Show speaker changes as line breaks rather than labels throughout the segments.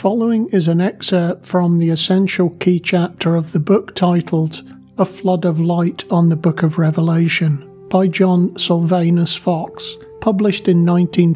following is an excerpt from the essential key chapter of the book titled A Flood of Light on the Book of Revelation by John Sylvanus Fox, published in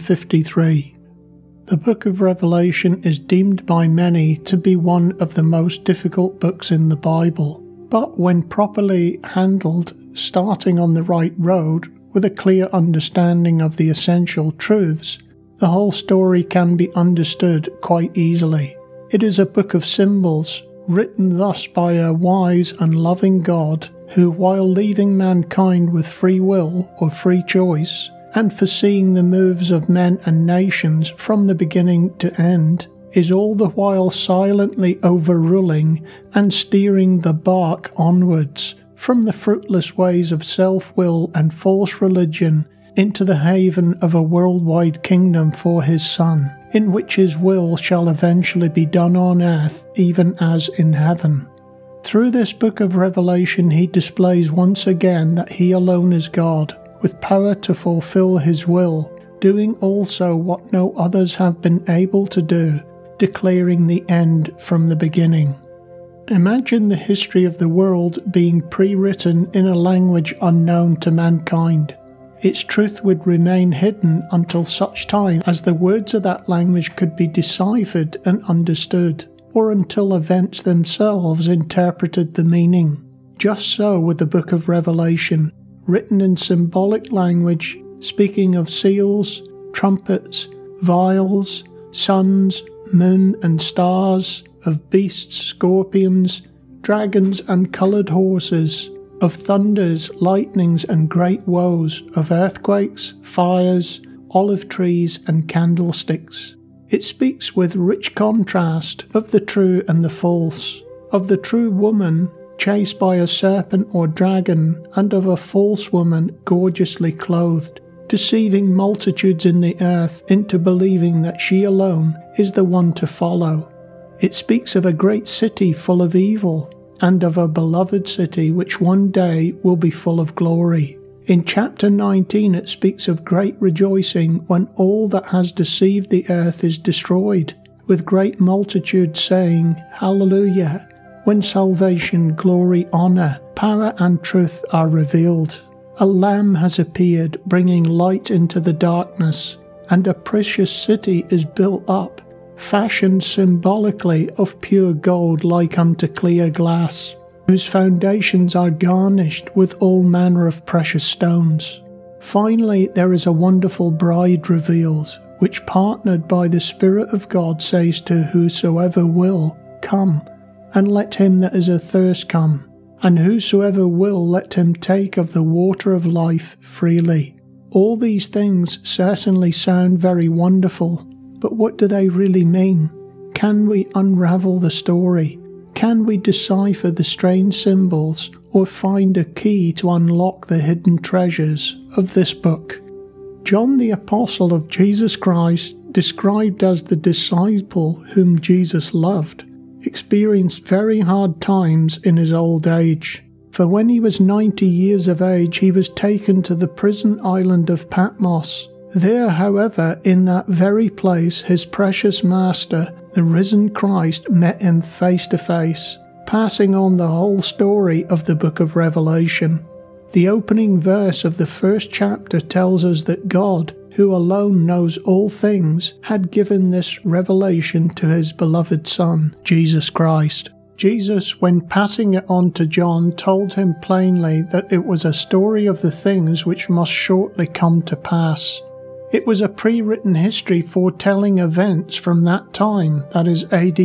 1953. The Book of Revelation is deemed by many to be one of the most difficult books in the Bible, but when properly handled, starting on the right road with a clear understanding of the essential truths, the whole story can be understood quite easily. It is a book of symbols, written thus by a wise and loving God who, while leaving mankind with free will or free choice, and foreseeing the moves of men and nations from the beginning to end, is all the while silently overruling and steering the bark onwards from the fruitless ways of self-will and false religion into the haven of a worldwide kingdom for his Son, in which his will shall eventually be done on earth even as in heaven. Through this book of Revelation he displays once again that he alone is God, with power to fulfill his will, doing also what no others have been able to do, declaring the end from the beginning. Imagine the history of the world being pre-written in a language unknown to mankind. Its truth would remain hidden until such time as the words of that language could be deciphered and understood, or until events themselves interpreted the meaning. Just so with the book of Revelation, written in symbolic language, speaking of seals, trumpets, vials, suns, moon and stars, of beasts, scorpions, dragons and coloured horses, of thunders, lightnings and great woes, of earthquakes, fires, olive trees and candlesticks. It speaks with rich contrast of the true and the false, of the true woman chased by a serpent or dragon, and of a false woman gorgeously clothed, deceiving multitudes in the earth into believing that she alone is the one to follow. It speaks of a great city full of evil, and of a beloved city which one day will be full of glory. In chapter 19 it speaks of great rejoicing when all that has deceived the earth is destroyed, with great multitudes saying, Hallelujah, when salvation, glory, honour, power and truth are revealed. A Lamb has appeared, bringing light into the darkness, and a precious city is built up, fashioned symbolically of pure gold like unto clear glass, whose foundations are garnished with all manner of precious stones. Finally, there is a wonderful bride revealed, which partnered by the Spirit of God says to whosoever will, Come, and let him that is athirst come, and whosoever will let him take of the water of life freely. All these things certainly sound very wonderful, but what do they really mean? Can we unravel the story? Can we decipher the strange symbols or find a key to unlock the hidden treasures of this book? John the Apostle of Jesus Christ, described as the disciple whom Jesus loved, experienced very hard times in his old age. For when he was 90 years of age, he was taken to the prison island of Patmos. There, however, in that very place, his precious Master, the risen Christ, met him face to face, passing on the whole story of the book of Revelation. The opening verse of the first chapter tells us that God, who alone knows all things, had given this revelation to his beloved Son, Jesus Christ. Jesus, when passing it on to John, told him plainly that it was a story of the things which must shortly come to pass. It was a pre-written history foretelling events from that time, that is AD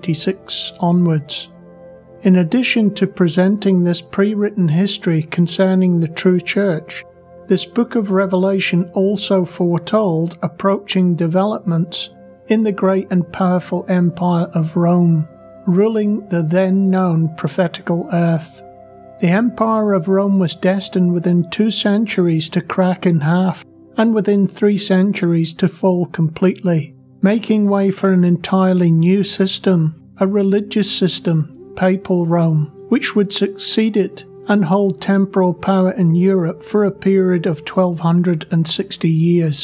96 onwards. In addition to presenting this pre-written history concerning the true church, this book of Revelation also foretold approaching developments in the great and powerful empire of Rome, ruling the then known prophetical earth. The empire of Rome was destined within 2 centuries to crack in half, and within 3 centuries to fall completely, making way for an entirely new system, a religious system, Papal Rome, which would succeed it and hold temporal power in Europe for a period of 1260 years.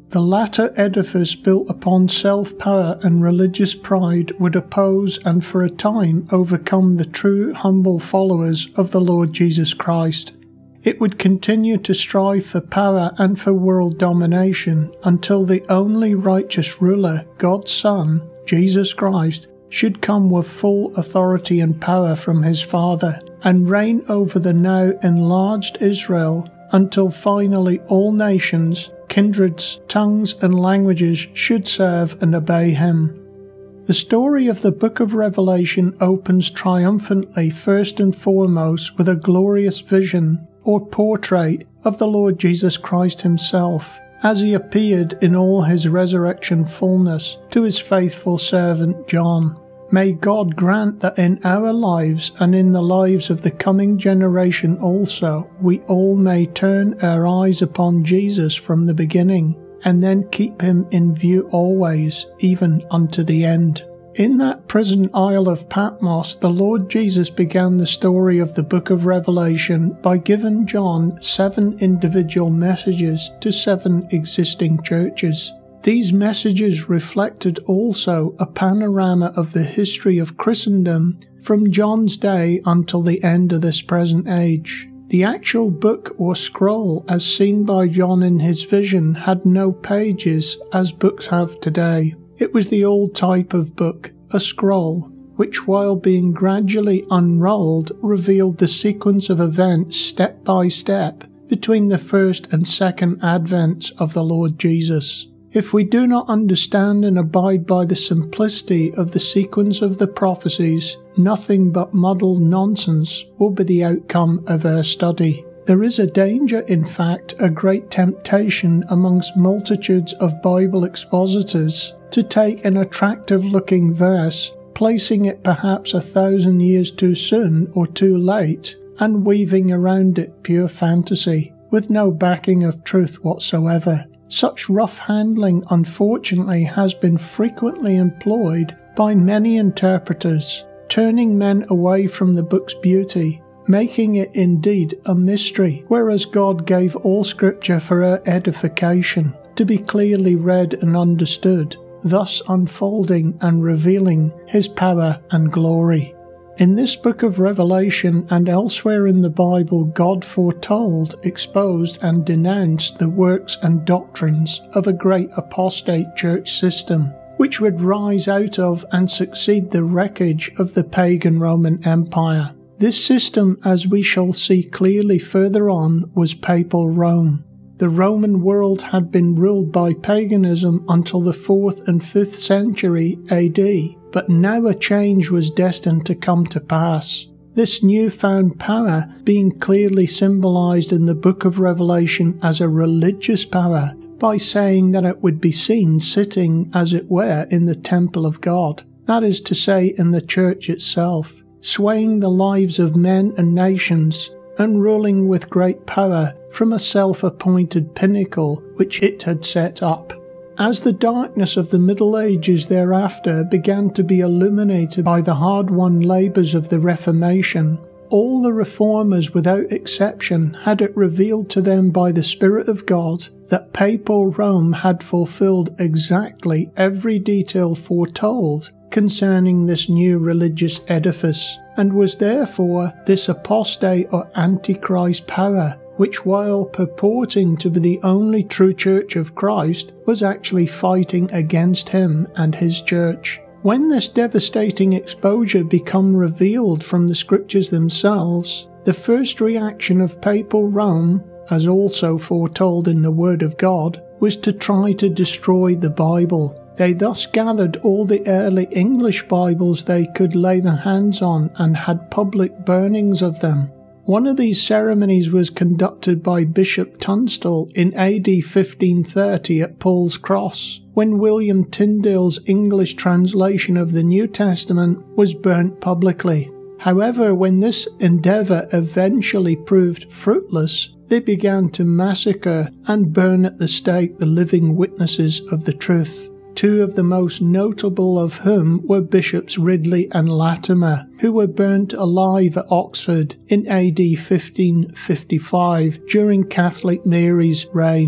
The latter edifice, built upon self-power and religious pride, would oppose and for a time overcome the true humble followers of the Lord Jesus Christ. It would continue to strive for power and for world domination until the only righteous ruler, God's Son, Jesus Christ, should come with full authority and power from his Father, and reign over the now enlarged Israel until finally all nations, kindreds, tongues and languages should serve and obey him. The story of the book of Revelation opens triumphantly first and foremost with a glorious vision or portrait of the Lord Jesus Christ himself, as he appeared in all his resurrection fullness to his faithful servant John. May God grant that in our lives and in the lives of the coming generation also, we all may turn our eyes upon Jesus from the beginning, and then keep him in view always, even unto the end. In that prison isle of Patmos, the Lord Jesus began the story of the book of Revelation by giving John 7 individual messages to 7 existing churches. These messages reflected also a panorama of the history of Christendom from John's day until the end of this present age. The actual book or scroll as seen by John in his vision had no pages as books have today. It was the old type of book, a scroll, which while being gradually unrolled revealed the sequence of events step by step between the first and second advents of the Lord Jesus. If we do not understand and abide by the simplicity of the sequence of the prophecies, nothing but muddled nonsense will be the outcome of our study. There is a danger, in fact, a great temptation amongst multitudes of Bible expositors to take an attractive-looking verse, placing it perhaps 1,000 years too soon or too late, and weaving around it pure fantasy, with no backing of truth whatsoever. Such rough handling, unfortunately, has been frequently employed by many interpreters, turning men away from the book's beauty, making it indeed a mystery, whereas God gave all Scripture for our edification, to be clearly read and understood, thus unfolding and revealing his power and glory. In this book of Revelation and elsewhere in the Bible, God foretold, exposed and denounced the works and doctrines of a great apostate church system, which would rise out of and succeed the wreckage of the pagan Roman Empire. This system, as we shall see clearly further on, was Papal Rome. The Roman world had been ruled by paganism until the 4th and 5th century AD, but now a change was destined to come to pass. This newfound power being clearly symbolized in the book of Revelation as a religious power by saying that it would be seen sitting, as it were, in the temple of God, that is to say, in the church itself, swaying the lives of men and nations, and ruling with great power from a self-appointed pinnacle which it had set up. As the darkness of the Middle Ages thereafter began to be illuminated by the hard-won labours of the Reformation, all the reformers without exception had it revealed to them by the Spirit of God that Papal Rome had fulfilled exactly every detail foretold concerning this new religious edifice, and was therefore this apostate or antichrist power, which while purporting to be the only true church of Christ, was actually fighting against him and his church. When this devastating exposure became revealed from the scriptures themselves, the first reaction of Papal Rome, as also foretold in the Word of God, was to try to destroy the Bible. They thus gathered all the early English Bibles they could lay their hands on and had public burnings of them. One of these ceremonies was conducted by Bishop Tunstall in AD 1530 at Paul's Cross, when William Tyndale's English translation of the New Testament was burnt publicly. However, when this endeavour eventually proved fruitless, they began to massacre and burn at the stake the living witnesses of the truth. Two of the most notable of whom were Bishops Ridley and Latimer, who were burnt alive at Oxford in AD 1555 during Catholic Mary's reign.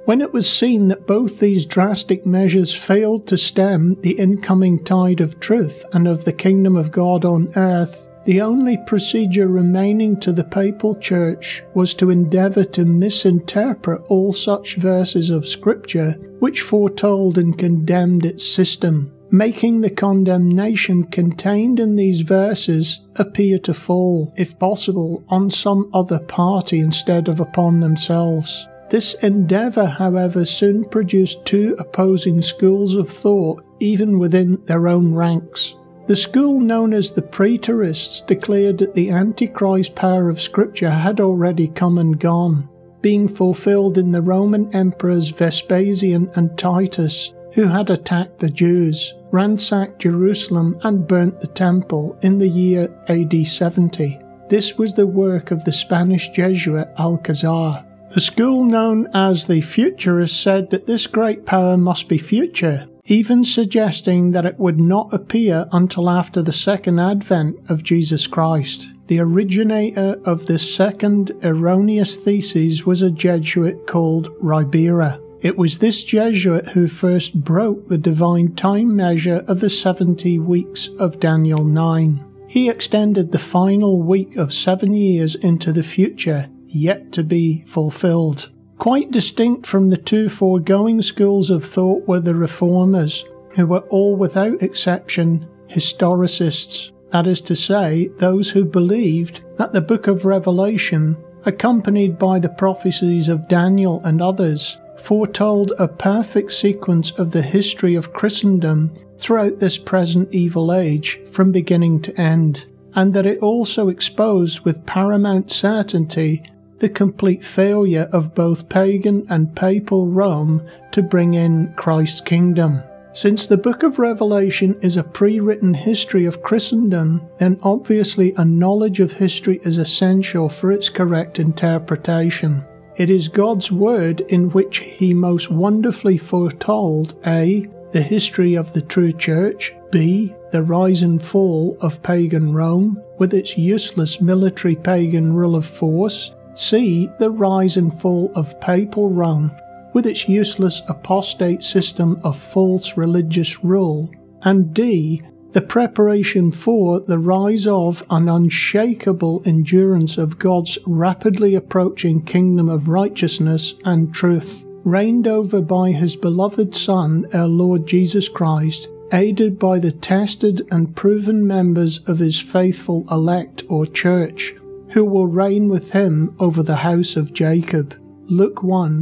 When it was seen that both these drastic measures failed to stem the incoming tide of truth and of the kingdom of God on earth, the only procedure remaining to the papal church was to endeavour to misinterpret all such verses of Scripture which foretold and condemned its system, making the condemnation contained in these verses appear to fall, if possible, on some other party instead of upon themselves. This endeavour, however, soon produced two opposing schools of thought, even within their own ranks. The school known as the Preterists declared that the Antichrist power of Scripture had already come and gone, being fulfilled in the Roman emperors Vespasian and Titus, who had attacked the Jews, ransacked Jerusalem and burnt the temple in the year AD 70. This was the work of the Spanish Jesuit Alcazar. The school known as the Futurists said that this great power must be future, even suggesting that it would not appear until after the second advent of Jesus Christ. The originator of this second erroneous thesis was a Jesuit called Ribera. It was this Jesuit who first broke the divine time measure of the 70 weeks of Daniel 9. He extended the final week of 7 years into the future, yet to be fulfilled. Quite distinct from the two foregoing schools of thought were the Reformers, who were all without exception historicists, that is to say, those who believed that the book of Revelation, accompanied by the prophecies of Daniel and others, foretold a perfect sequence of the history of Christendom throughout this present evil age from beginning to end, and that it also exposed with paramount certainty the complete failure of both pagan and papal Rome to bring in Christ's kingdom. Since the book of Revelation is a pre-written history of Christendom, then obviously a knowledge of history is essential for its correct interpretation. It is God's word in which he most wonderfully foretold A. the history of the true church, B. the rise and fall of pagan Rome with its useless military pagan rule of force, C. the rise and fall of papal Rome with its useless apostate system of false religious rule, and D. the preparation for the rise of an unshakable endurance of God's rapidly approaching kingdom of righteousness and truth, reigned over by his beloved Son, our Lord Jesus Christ, aided by the tested and proven members of his faithful elect or church, who will reign with him over the house of Jacob. Luke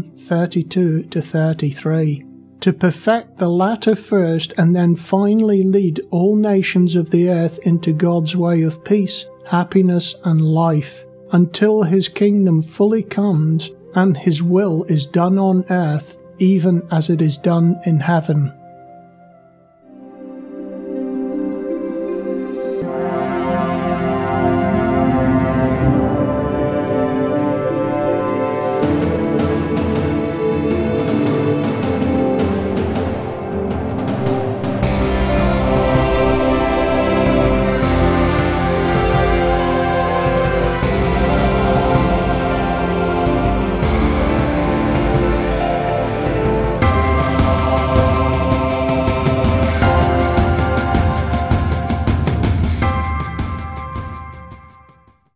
1:32-33. To perfect the latter first and then finally lead all nations of the earth into God's way of peace, happiness and life, until his kingdom fully comes and his will is done on earth even as it is done in heaven.